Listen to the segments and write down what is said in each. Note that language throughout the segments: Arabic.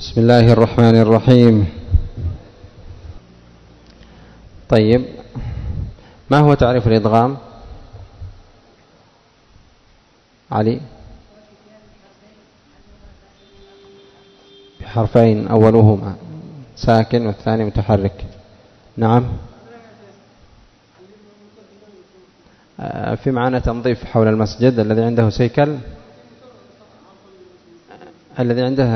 بسم الله الرحمن الرحيم. طيب، ما هو تعريف الإدغام؟ علي؟ بحرفين أولهما ساكن والثاني متحرك. نعم. في معنى تنظيف حول المسجد الذي عنده سيكل، الذي عنده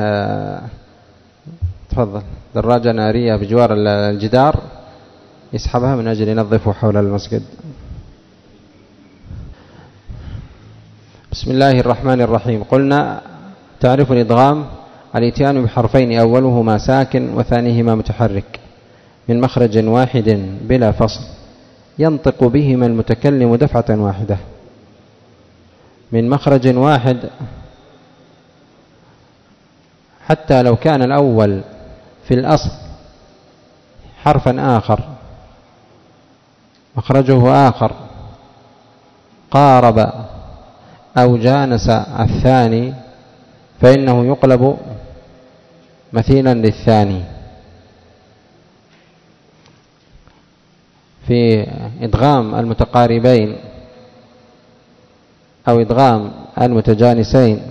تفضل دراجة نارية بجوار الجدار يسحبها من أجل ينظفه حول المسجد. بسم الله الرحمن الرحيم. قلنا تعرف الإدغام الاتيان بحرفين أولهما ساكن وثانيهما متحرك من مخرج واحد بلا فصل ينطق بهما المتكلم دفعة واحدة. من مخرج واحد، حتى لو كان الأول في الأصل حرفا آخر مخرجه آخر قارب أو جانس الثاني فإنه يقلب مثيلا للثاني. في إدغام المتقاربين أو إدغام المتجانسين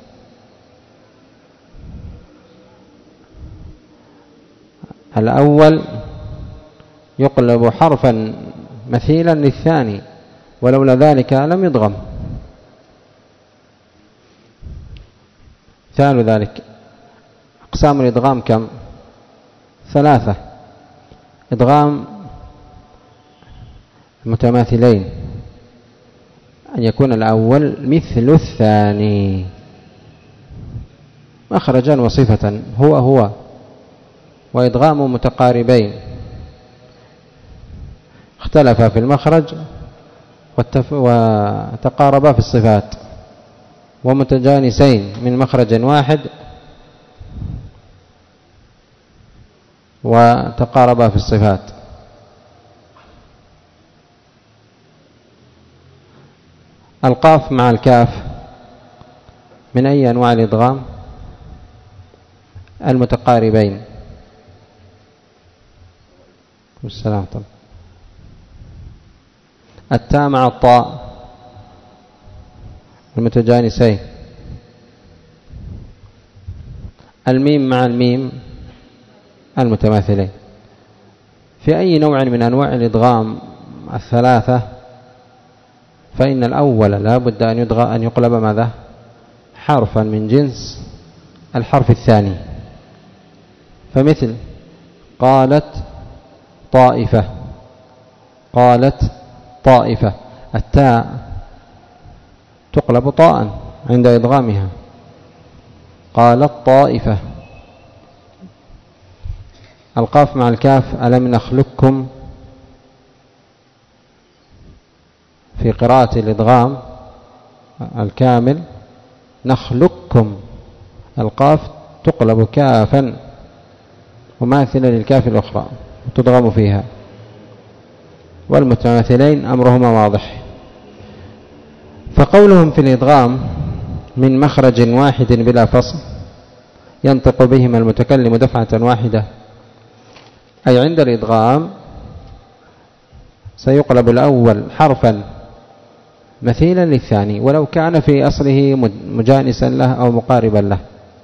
الأول يقلب حرفا مثيلا للثاني، ولولا ذلك لم يدغم. مثال ذلك أقسام الإدغام كم؟ 3. إدغام المتماثلين أن يكون الأول مثل الثاني مخرجا وصفة هو. وإدغام متقاربين اختلفا في المخرج وتقاربا في الصفات، ومتجانسين من مخرج واحد وتقاربا في الصفات. القاف مع الكاف من أي أنواع الإدغام؟ المتقاربين. والسلام طبعا. التاء مع الطاء المتجانسين. الميم مع الميم المتماثلين. في أي نوع من أنواع الإدغام 3 فإن الأول لا بد أن يقلب ماذا؟ حرفا من جنس الحرف الثاني. فمثل قالت طائفة، قالت طائفة، التاء تقلب طاء عند إدغامها. قالت طائفة. القاف مع الكاف ألم نخلقكم في قراءة الإدغام الكامل نخلقكم، القاف تقلب كافا مماثلة للكاف الأخرى وتدغم فيها. والمتماثلين أمرهما واضح. فقولهم في الإدغام من مخرج واحد بلا فصل ينطق بهما المتكلم دفعة واحدة، أي عند الإدغام سيقلب الأول حرفا مثيلا للثاني ولو كان في أصله مجانسا له أو مقاربا له.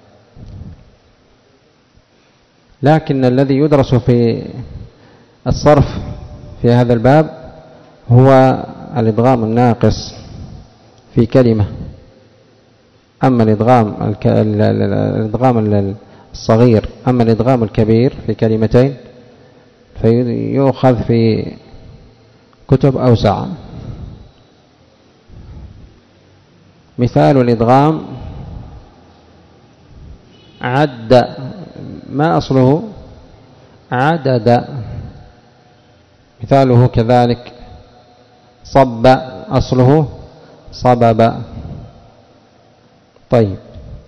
لكن الذي يدرس في الصرف في هذا الباب هو الإدغام الناقص في كلمة. أما الإدغام الصغير، أما الإدغام الكبير في كلمتين فيؤخذ في كتب أوسع. مثال الإدغام عد، ما أصله؟ عدد. مثاله كذلك صب، أصله صبب. طيب،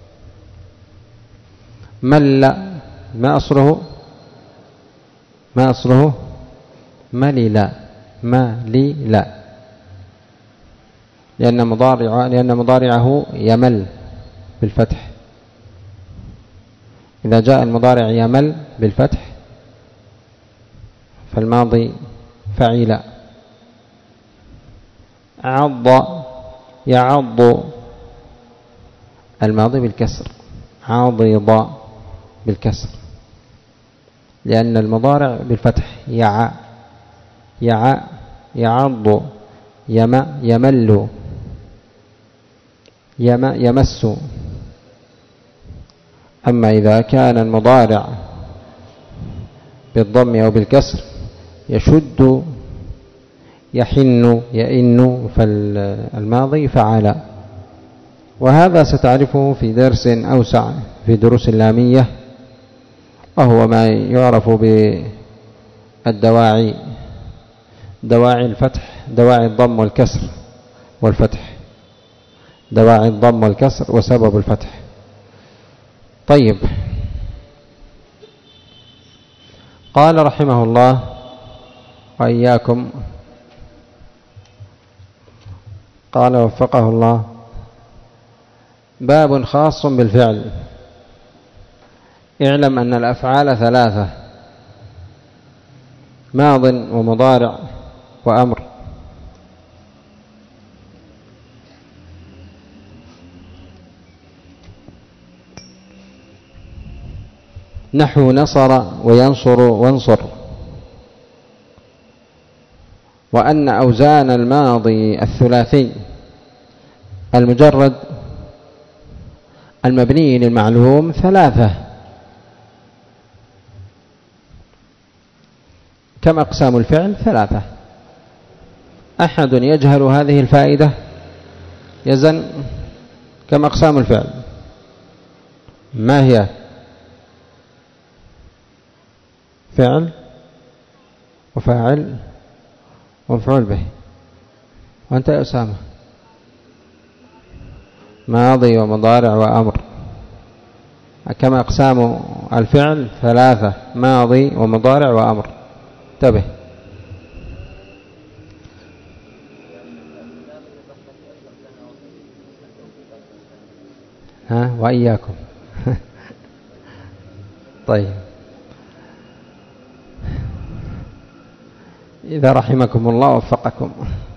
مل، ما أصله؟ ما أصله؟ ملل، ملل، لأن مضارعه يمل بالفتح. إذا جاء المضارع يمل بالفتح فالماضي فعل. عض يعض الماضي بالكسر، عضض بالكسر، لأن المضارع بالفتح. يعض يمل يمس. أما إذا كان المضارع بالضم أو بالكسر يشد يحن يئن، فالماضي فعل. وهذا ستعرفه في درس أوسع في دروس اللامية، وهو ما يعرف بالدواعي، دواعي الفتح، دواعي الضم والكسر والفتح، دواعي الضم والكسر وسبب الفتح. طيب، قال رحمه الله وإياكم، قال وفقه الله: باب خاص بالفعل. اعلم أن الأفعال ثلاثة: ماض ومضارع وأمر. نحو نصر وينصر وانصر. وأن أوزان الماضي الثلاثي المجرد المبني للمعلوم ثلاثة. كم أقسام الفعل؟ ثلاثة. أحد يجهل هذه الفائدة يزن كم أقسام الفعل؟ ما هي؟ فعل وفاعل ومفعول به. وأنت يا أسامة؟ ماضي ومضارع وأمر. كما أقسام الفعل؟ ثلاثة: ماضي ومضارع وأمر. انتبه. وإياكم. طيب، إذا رحمكم الله وفقكم.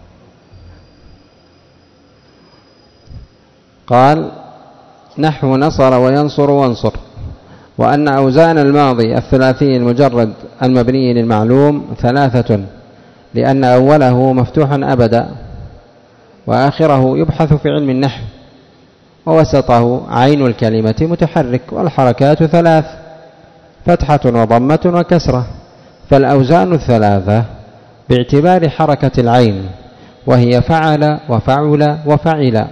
قال: نحو نصر وينصر وانصر. وأن أوزان الماضي الثلاثي المجرد المبني للمعلوم ثلاثة، لأن أوله مفتوح أبدا، وآخره يبحث في علم النحو، ووسطه عين الكلمة متحرك، والحركات ثلاث: فتحة وضمة وكسرة. فالأوزان الثلاثة باعتبار حركة العين، وهي فعل وفعل وفعل.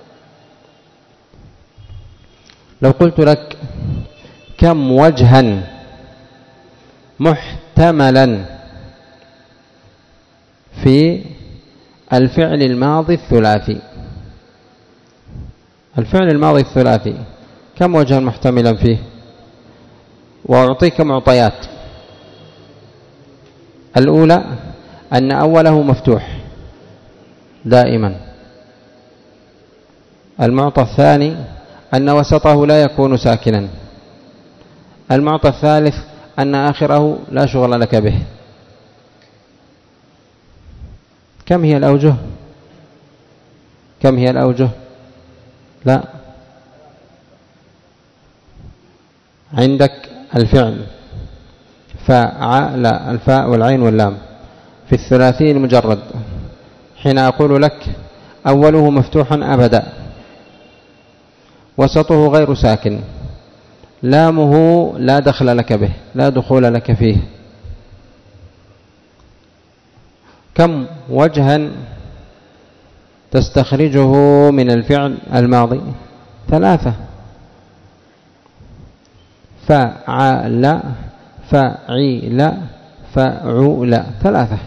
لو قلت لك: كم وجها محتملا في الفعل الماضي الثلاثي؟ الفعل الماضي الثلاثي كم وجها محتملا فيه؟ وأعطيك معطيات. الأولى أن أوله مفتوح دائما. المعطى الثاني أن وسطه لا يكون ساكنا. المعطى الثالث أن آخره لا شغل لك به. كم هي الأوجه؟ كم هي الأوجه؟ لا، عندك الفعل فعل، الفاء والعين واللام في الثلاثي المجرد. حين أقول لك أوله مفتوح أبدا، وسطه غير ساكن، لامه لا دخل لك به، لا دخول لك فيه. كم وجها تستخرجه من الفعل الماضي؟ ثلاثة: فعل فعيل فعول. ثلاثة.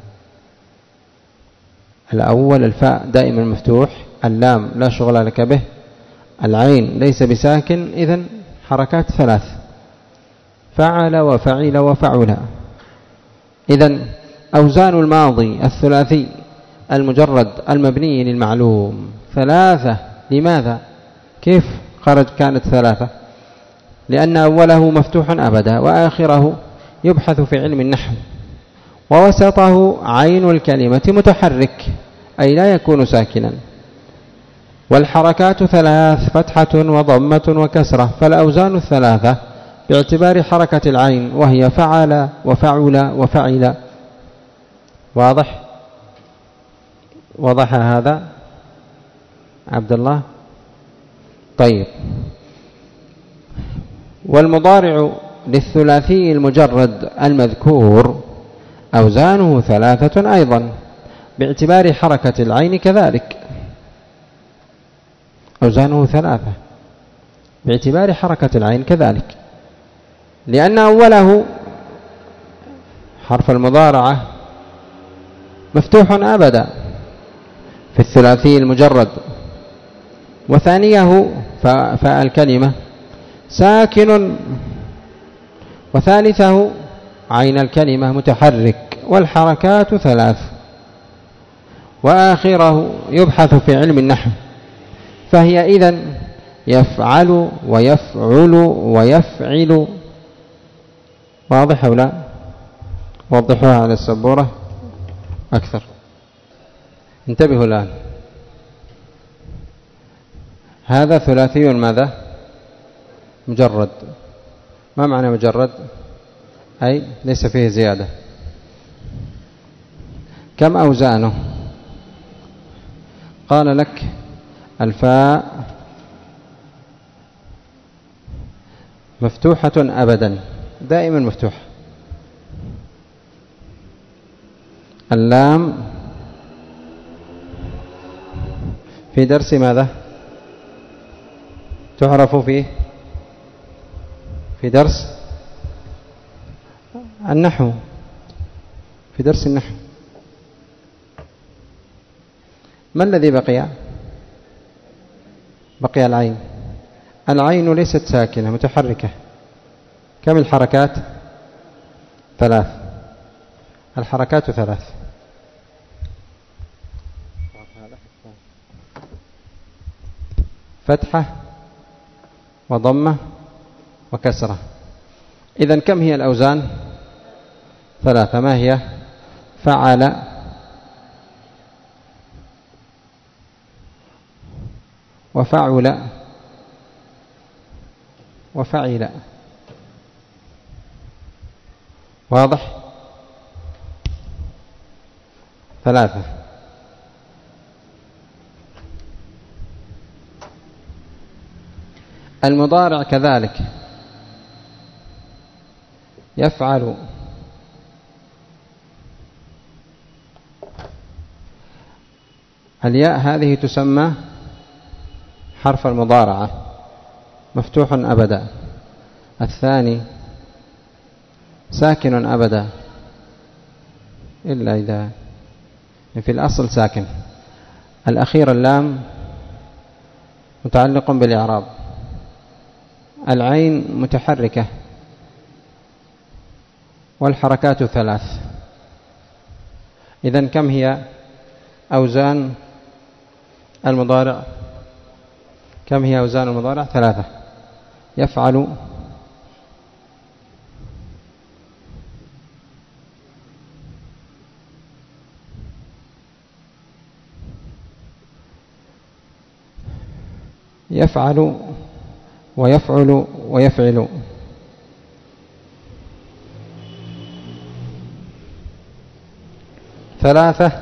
الأول الفاء دائما مفتوح، اللام لا شغل لك به، العين ليس بساكن، إذن حركات ثلاث: فعل وفعل وفعل. إذن أوزان الماضي الثلاثي المجرد المبني للمعلوم ثلاثة. لماذا؟ كيف خرج كانت ثلاثة؟ لأن أوله مفتوح أبدا وآخره يبحث في علم النحو، ووسطه عين الكلمة متحرك أي لا يكون ساكنا. والحركات ثلاث: فتحة وضمة وكسرة. فالأوزان الثلاثة باعتبار حركة العين، وهي فعل وفعل وفعل. واضح؟ وضح هذا عبد الله؟ طيب. والمضارع للثلاثي المجرد المذكور أوزانه ثلاثة أيضا باعتبار حركة العين كذلك، أوزانه ثلاثة باعتبار حركة العين كذلك، لأن أوله حرف المضارعة مفتوح أبدا في الثلاثي المجرد، وثانيه فاء الكلمة ساكن، وثالثه عين الكلمة متحرك، والحركات ثلاث، وآخره يبحث في علم النحو. فهي إذن يفعل ويفعل ويفعل. واضح أو لا؟ وضحوها على السبورة أكثر. انتبهوا الآن، هذا ثلاثي ماذا؟ مجرد. ما معنى مجرد؟ أي ليس فيه زيادة. كم أوزانه؟ قال لك الفاء مفتوحة أبدا، دائما مفتوحة. اللام في درس ماذا تعرف فيه؟ في درس النحو، في درس النحو. ما الذي بقي؟ بقي العين. العين ليست ساكنة، متحركة. كم الحركات؟ ثلاث. الحركات ثلاث. فتحة وضمة وكسرة. إذن كم هي الأوزان؟ ثلاثة. ما هي؟ فعل وفعل وفعل. واضح؟ ثلاثة. المضارع كذلك يفعل الياء هذه تسمى حرف المضارعة، مفتوح أبدا. الثاني ساكن أبدا، إلا إذا في الأصل ساكن. الأخير اللام متعلق بالإعراب. العين متحركة، والحركات ثلاث. إذن كم هي أوزان المضارع؟ كم هي أوزان المضارع؟ ثلاثة. يفعل يفعل ويفعل ويفعل. ثلاثة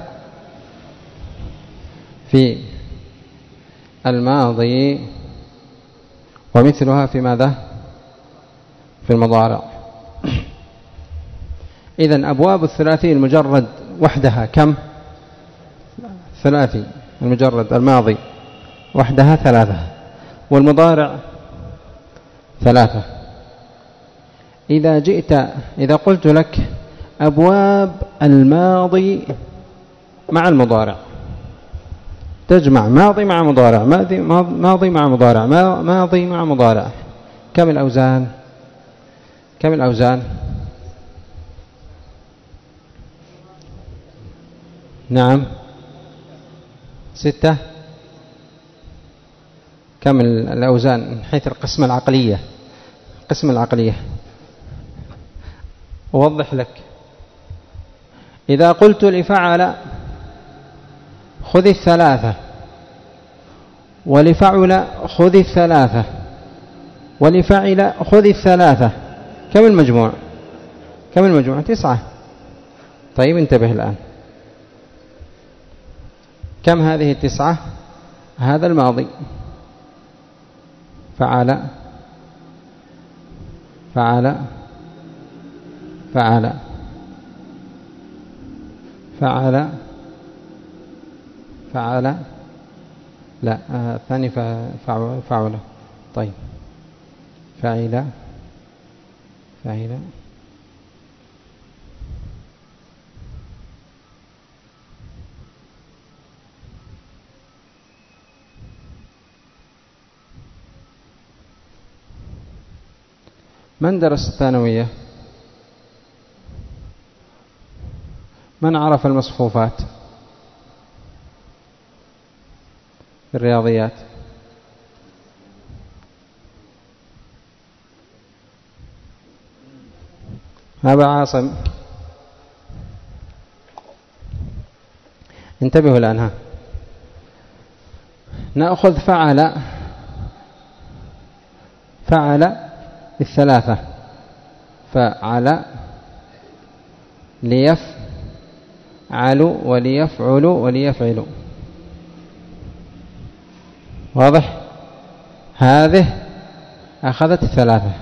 في الماضي، ومثلها في ماذا؟ في المضارع. إذن أبواب الثلاثي المجرد وحدها كم؟ ثلاثي المجرد الماضي وحدها ثلاثة، والمضارع ثلاثة. إذا قلت لك أبواب الماضي مع المضارع، تجمع ماضي مع مضارع، ماضي مع مضارع، ماضي مع مضارع، كم الأوزان؟ كم الأوزان؟ نعم 6. كم الأوزان من حيث القسمة العقلية؟ قسم العقلية. أوضح لك. إذا قلت لفعل خذ الثلاثة، ولفعل خذ الثلاثة، ولفعل خذ الثلاثة، كم المجموع؟ كم المجموع؟ 9. طيب انتبه الآن، كم هذه 9؟ هذا الماضي، فعل فعل فعل فعل فعل، لا الثاني فعل. طيب فعل فعل من درس الثانوية؟ من عرف المصفوفات في الرياضيات؟ أبا عاصم انتبهوا الآن. ها نأخذ فعل الثلاثة، فعل ليفعل وليفعل وليفعل، واضح؟ هذه أخذت الثلاثة.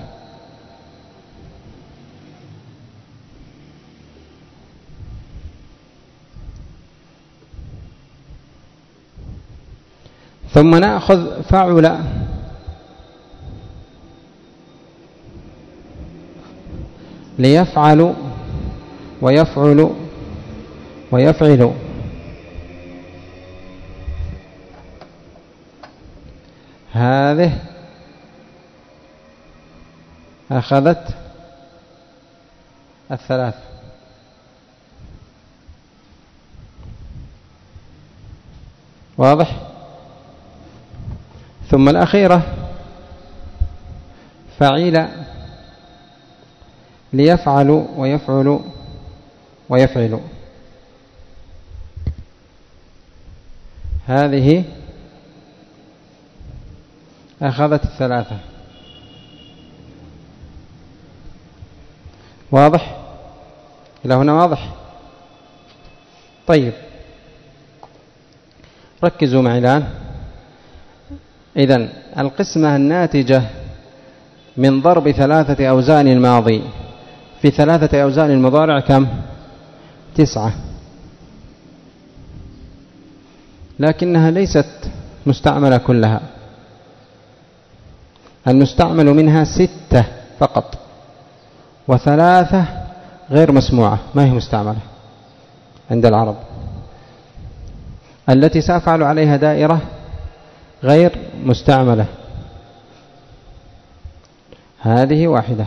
ثم نأخذ فعل ليفعل ويفعل ويفعل، هذه أخذت الثلاث. واضح؟ ثم الأخيرة فعل ليفعل ويفعل ويفعل، هذه أخذت الثلاثة. واضح؟ إلى هنا واضح؟ طيب ركزوا معي الآن. إذن القسمة الناتجة من ضرب 3 أوزان الماضي في 3 أوزان المضارع كم؟ 9، لكنها ليست مستعملة كلها، المستعمل منها 6 فقط، و3 غير مسموعة ما هي مستعملة عند العرب. التي سأفعل عليها دائرة غير مستعملة، هذه واحدة،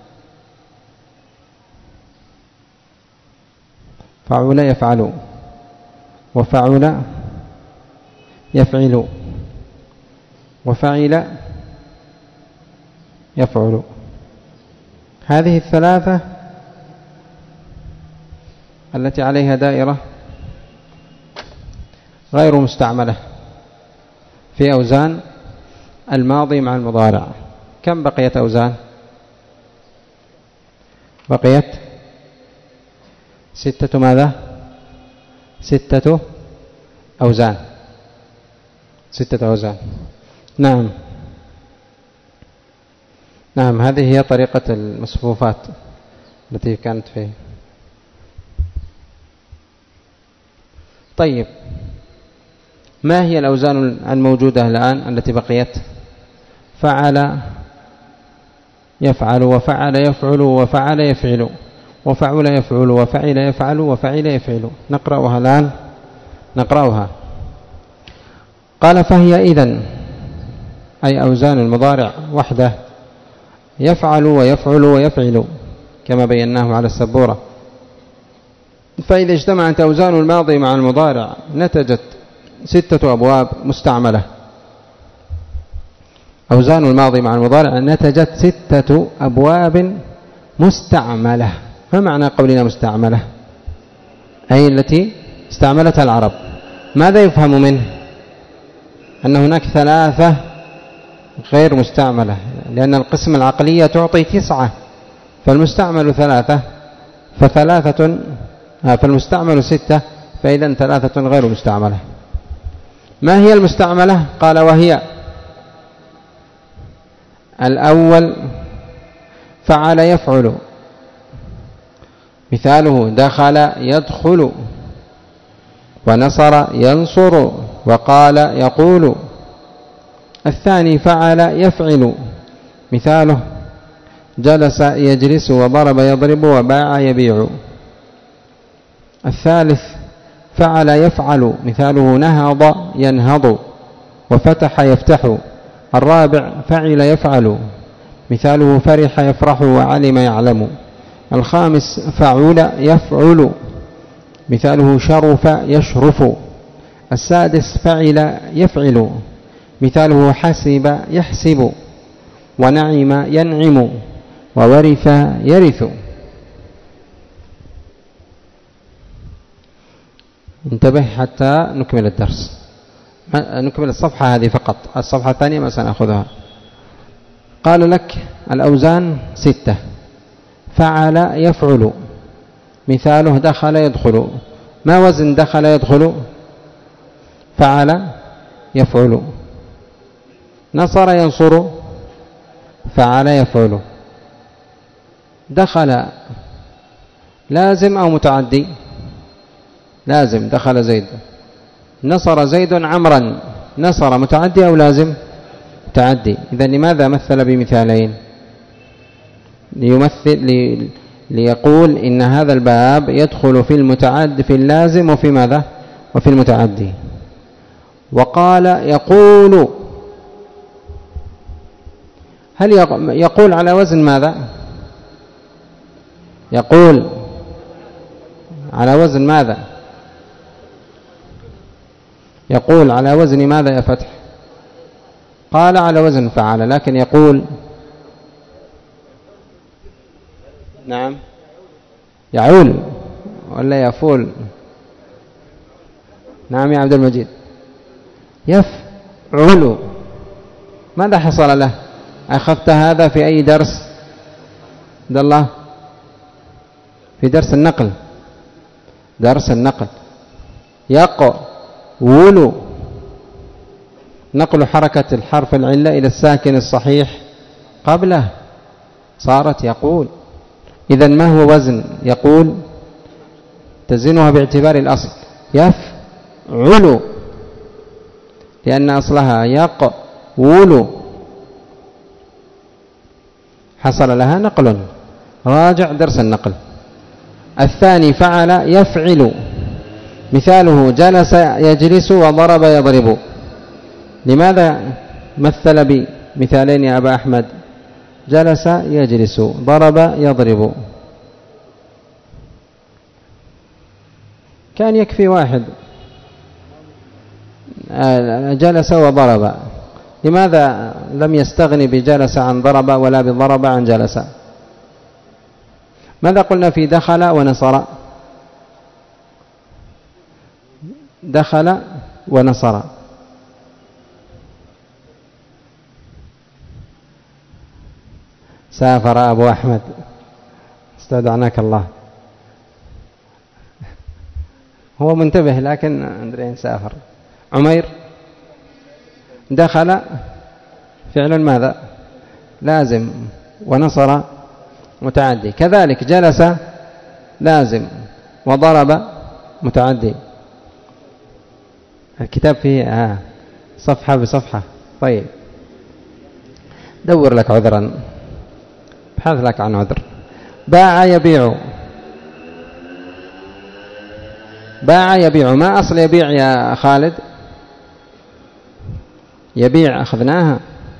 فعل يفعل وفعل يفعل وفعل يفعل، هذه الثلاثة التي عليها دائرة غير مستعملة في أوزان الماضي مع المضارع. كم بقيت أوزان؟ بقيت 6 ماذا؟ 6 أوزان، 6 أوزان. نعم نعم، هذه هي طريقة المصفوفات التي كانت فيه. طيب ما هي الأوزان الموجودة الآن التي بقيت؟ فعل يفعل وفعل يفعل وفعل يفعل وفعل يفعل وفعل يفعل وفعل يفعل. نقرأها الآن، نقرأها. قال فهي إذن أي أوزان المضارع وحده يفعل ويفعل ويفعل كما بيناه على السبورة. فإذا اجتمعت أوزان الماضي مع المضارع نتجت 6 أبواب مستعملة. أوزان الماضي مع المضارع نتجت 6 أبواب مستعملة. ما معنى قولنا مستعملة؟ أي التي استعملتها العرب. ماذا يفهم منه؟ أن هناك 3 غير مستعملة، لأن القسم العقلية تعطي 9، فالمستعمل 3 فالمستعمل 6، فإذا 3 غير مستعملة. ما هي المستعملة؟ قال وهي: الأول فعل يفعل، مثاله دخل يدخل، ونصر ينصر، وقال يقول. الثاني فعل يفعل، مثاله جلس يجلس، وضرب يضرب، وباع يبيع. الثالث فعل يفعل، مثاله نهض ينهض، وفتح يفتح. الرابع فعل يفعل، مثاله فرح يفرح، وعلم يعلم. الخامس فعل يفعل، مثاله شرف يشرف. السادس فعل يفعل، مثاله حسب يحسب، ونعم ينعم، وورث يرث. انتبه حتى نكمل الدرس، نكمل الصفحة هذه فقط، الصفحة الثانية ما سنأخذها. قال لك الأوزان 6. فعل يفعل، مثاله دخل يدخل. ما وزن دخل يدخل؟ فعل يفعل. نصر ينصر، فعل يفعل. دخل لازم أو متعدي؟ لازم، دخل زيد. نصر زيد عمرا، نصر متعدي أو لازم؟ متعدي. إذن لماذا مثل بمثالين؟ ليقول إن هذا الباب يدخل في المتعدي، في اللازم، وفي ماذا؟ وفي المتعدي. وقال يقول، هل يقول على وزن ماذا؟ يقول على وزن ماذا؟ يقول على وزن ماذا يا فتح؟ قال على وزن فعل، لكن يقول نعم يعول ولا يفول؟ نعم يا عبد المجيد، يفعل. ماذا حصل له؟ أخذت هذا في أي درس عبد الله؟ في درس النقل، درس النقل. يقول، نقل حركة الحرف العلة إلى الساكن الصحيح قبله، صارت يقول. إذن ما هو وزن يقول؟ تزنها باعتبار الأصل يفعل، لأن أصلها يقول، حصل لها نقل. راجع درس النقل. الثاني فعل يفعل، مثاله جلس يجلس، وضرب يضرب. لماذا مثل بمثالين يا أبا أحمد؟ جلس يجلس، ضرب يضرب. كان يكفي واحد، جلس وضرب. لماذا لم يستغني بجلس عن ضرب، ولا بضرب عن جلس؟ ماذا قلنا في دخل ونصر؟ دخل ونصر. سافر أبو أحمد، استودعناك الله. هو منتبه لكن أندرين سافر. عمير، دخل فعل ماذا؟ لازم، ونصر متعدي. كذلك جلس لازم، وضرب متعدي. الكتاب فيه صفحة بصفحة. طيب دور لك عذرا، ابحث لك عن عذر. باع يبيع، باع يبيع. ما أصل يبيع يا خالد؟ يبيع أخذناها.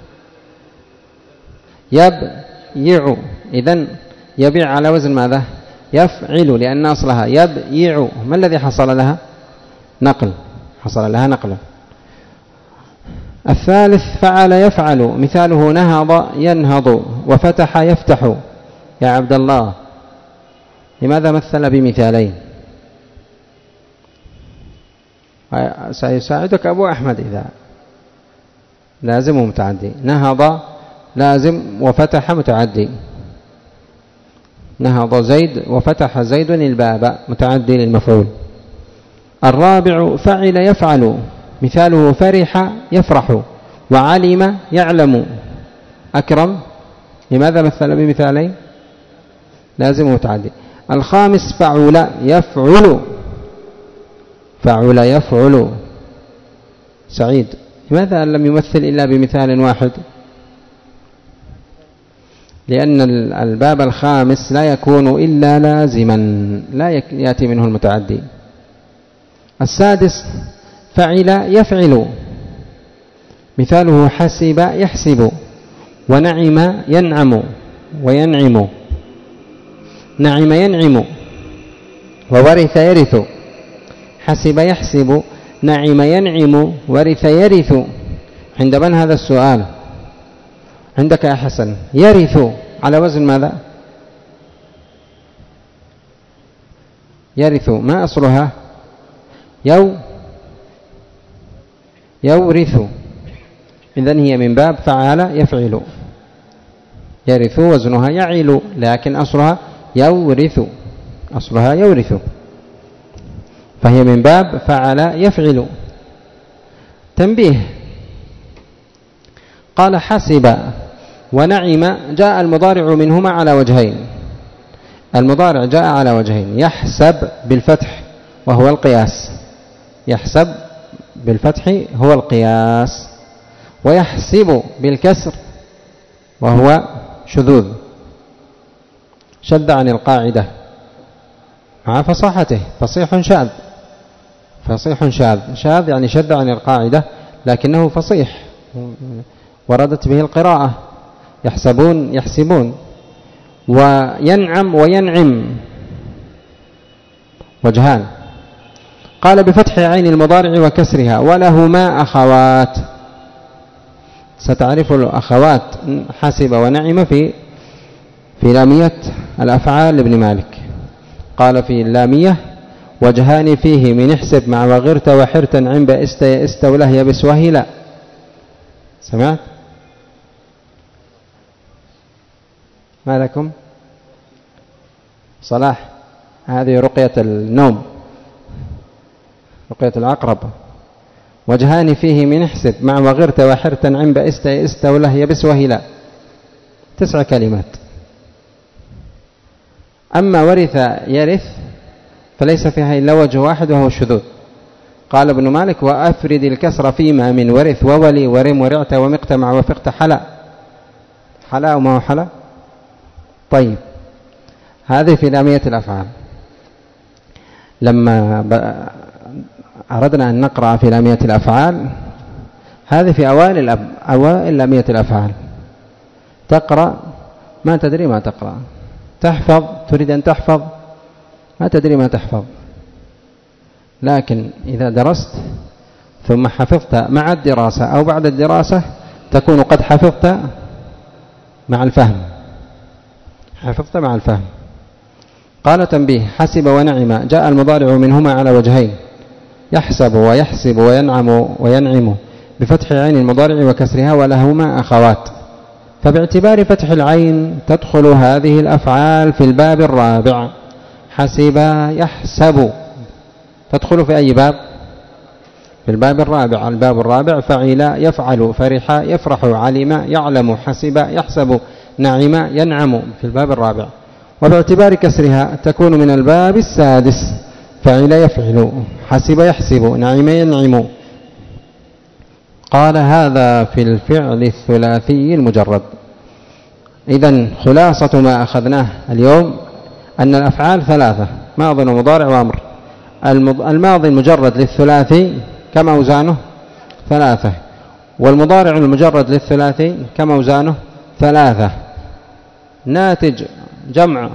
يبيع، إذن يبيع على وزن ماذا؟ يفعل، لأن أصلها يبيع. ما الذي حصل لها؟ نقل، حصل لها نقل. الثالث فعل يفعل، مثاله نهض ينهض وفتح يفتح. يا عبد الله لماذا مثل بمثالين؟ سيساعدك أبو أحمد إذا لازم ومتعدي. نهض لازم وفتح متعدي. نهض زيد وفتح زيد الباب متعدي للمفعول. الرابع فعل يفعل، مثاله فرح يفرح وعلم يعلم. أكرم لماذا مثل بمثالين؟ لازم ومتعدي. الخامس فعل يفعل، فعل يفعل. سعيد لماذا لم يمثل إلا بمثال واحد؟ لأن الباب الخامس لا يكون إلا لازما، لا يأتي منه المتعدي. السادس فعل يفعل، مثاله حسب يحسب ونعم ينعم وينعم. نعم ينعم وورث يرث. حسب يحسب، نعم ينعم، ورث يرث. عند من هذا السؤال؟ عندك يا حسن. يرث على وزن ماذا؟ يرث ما أصلها؟ يورث. إذن هي من باب فعل يفعل. يرث وزنها يعيل، لكن أصلها يورث، أصلها يورث، فهي من باب فعل يفعل. تنبيه، قال حسب ونعم جاء المضارع منهما على وجهين. المضارع جاء على وجهين: يحسب بالفتح وهو القياس، يحسب بالفتح هو القياس، ويحسب بالكسر وهو شذوذ، شد عن القاعدة مع فصاحته. فصيح شاذ، فصيح شاذ يعني شد عن القاعدة، لكنه فصيح وردت به القراءة. يحسبون يحسبون. وينعم وينعم وجهان. قال بفتح عين المضارع وكسرها ولهما أخوات. ستعرف الأخوات حسب ونعم في لامية الأفعال لابن مالك. قال في اللامية: وجهان فيه من احسب مع وغرت وحرت عند است وله يبس وهلا. سمعت؟ ما لكم؟ صلاح، هذه رقية النوم، رقية العقرب. وجهان فيه من احسب مع وغرت وحرت عند است وله يبس وهلا، 9 كلمات. أما ورث يرث فليس فيها إلا وجه واحد وهو الشذوذ. قال ابن مالك: وأفرد الكسر فيما من ورث وولي ورم ورعت ومقتمع وفقت حلا. حلا وما هو حلا؟ طيب، هذه في لامية الأفعال. لما أردنا أن نقرأ في لامية الأفعال، هذه في أوائل لامية الأفعال. تقرأ ما تدري ما تقرأ، تحفظ تريد أن تحفظ ما تدري ما تحفظ، لكن إذا درست ثم حفظت مع الدراسة أو بعد الدراسة تكون قد حفظت مع الفهم، حفظت مع الفهم. قال تنبيه: حسب ونعم جاء المضارع منهما على وجهين: يحسب ويحسب وينعم وينعم بفتح عين المضارع وكسرها ولهما أخوات. فباعتبار فتح العين تدخل هذه الأفعال في الباب الرابع. حسب يحسب تدخل في أي باب؟ في الباب الرابع. الباب الرابع: فعل يفعل، فرح يفرح، علم يعلم، حسب يحسب، نعم ينعم، في الباب الرابع. وباعتبار كسرها تكون من الباب السادس: فعل يفعل، حسب يحسب، نعم ينعم. قال: هذا في الفعل الثلاثي المجرد. إذن خلاصة ما أخذناه اليوم أن الأفعال 3: ماض ومضارع وأمر. الماضي المجرد للثلاثي كم أوزانه؟ 3. والمضارع المجرد للثلاثي كم أوزانه؟ 3. ناتج جمع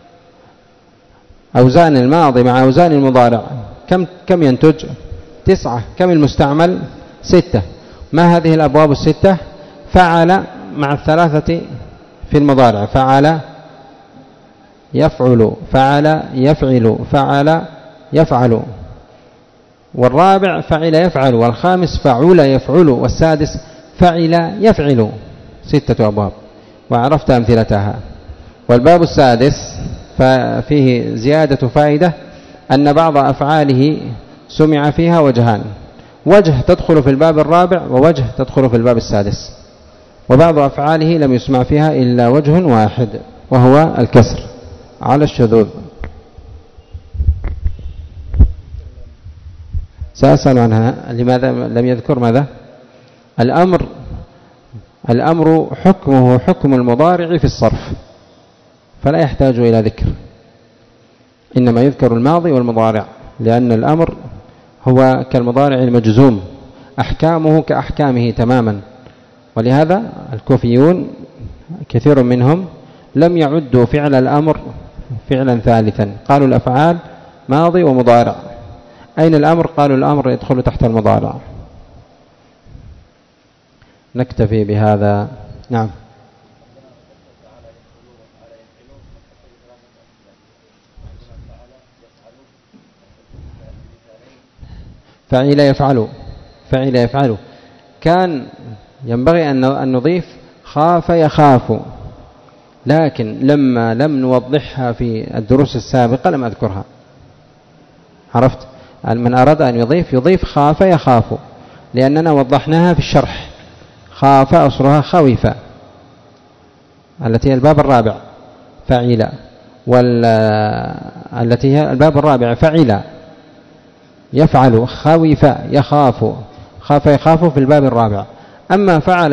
أوزان الماضي مع أوزان المضارع كم ينتج؟ 9. كم المستعمل؟ 6. ما هذه الأبواب الستة؟ فعل مع الثلاثة في المضارع، فعل يفعل، فعل يفعل، فعل يفعل، والرابع فعل يفعل، والخامس فعل يفعل، والسادس فعل يفعل. 6 أبواب وعرفت أمثلتها. والباب السادس ففيه زيادة فائدة، أن بعض أفعاله سمع فيها وجهان، وجه تدخل في الباب الرابع ووجه تدخل في الباب السادس، وبعض أفعاله لم يسمع فيها إلا وجه واحد وهو الكسر على الشذوذ. سأسأل عنها. لماذا لم يذكر ماذا؟ الأمر حكمه حكم المضارع في الصرف، فلا يحتاج إلى ذكر، إنما يذكر الماضي والمضارع، لأن الأمر هو كالمضارع المجزوم، أحكامه كأحكامه تماما. ولهذا الكوفيون كثير منهم لم يعدوا فعل الأمر فعلا ثالثا، قالوا الأفعال ماضي ومضارع. أين الأمر؟ قالوا الأمر يدخل تحت المضارع. نكتفي بهذا. نعم. فعل يفعل، فعل يفعل. كان ينبغي أن نضيف خاف يخاف، لكن لما لم نوضحها في الدروس السابقة لم أذكرها. عرفت؟ من أراد أن يضيف خاف يخاف، لأننا وضحناها في الشرح. خاف أصلها خوف، التي هي الباب الرابع، فعل، التي هي الباب الرابع فعل يفعل، خوف يخاف، خاف يخاف في الباب الرابع. أما فعل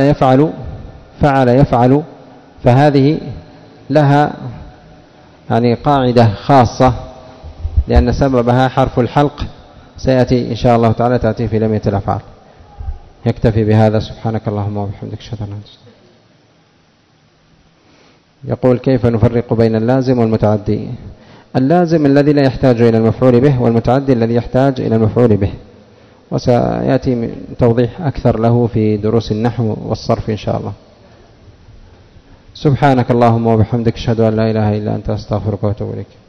يفعل فهذه لها يعني قاعدة خاصة، لأن سببها حرف الحلق، سيأتي إن شاء الله تعالى تأتي في لمية الأفعال. يكتفي بهذا. سبحانك اللهم وبحمدك أشهد أن لا إله إلا أنت. يقول: كيف نفرق بين اللازم والمتعدي؟ اللازم الذي لا يحتاج إلى المفعول به، والمتعدي الذي يحتاج إلى المفعول به، وسيأتي توضيح أكثر له في دروس النحو والصرف إن شاء الله. سبحانك اللهم وبحمدك أشهد أن لا إله إلا أنت أستغفرك وأتوب إليك.